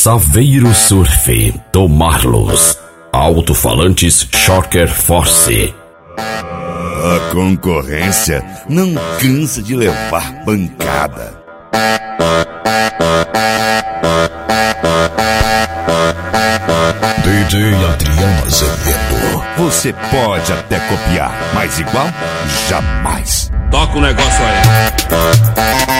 Saveiro Surf do Marlos. Alto-falantes Shocker Force. A concorrência não cansa de levar pancada. DJ Adriano Azevedo. Você pode até copiar, mas igual, jamais. Toca o negócio aí.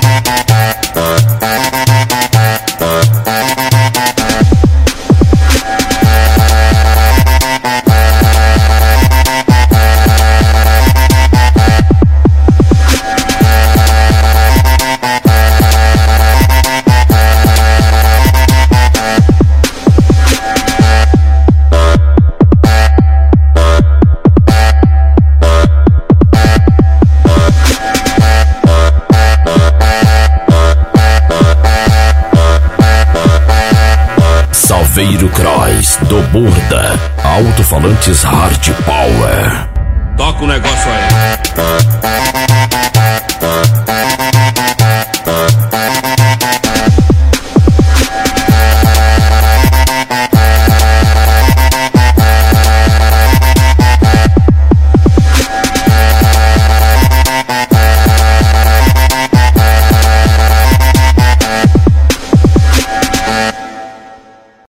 Saveiro Cross do Burda. Alto-falantes Hard Power. Toca o negócio aí.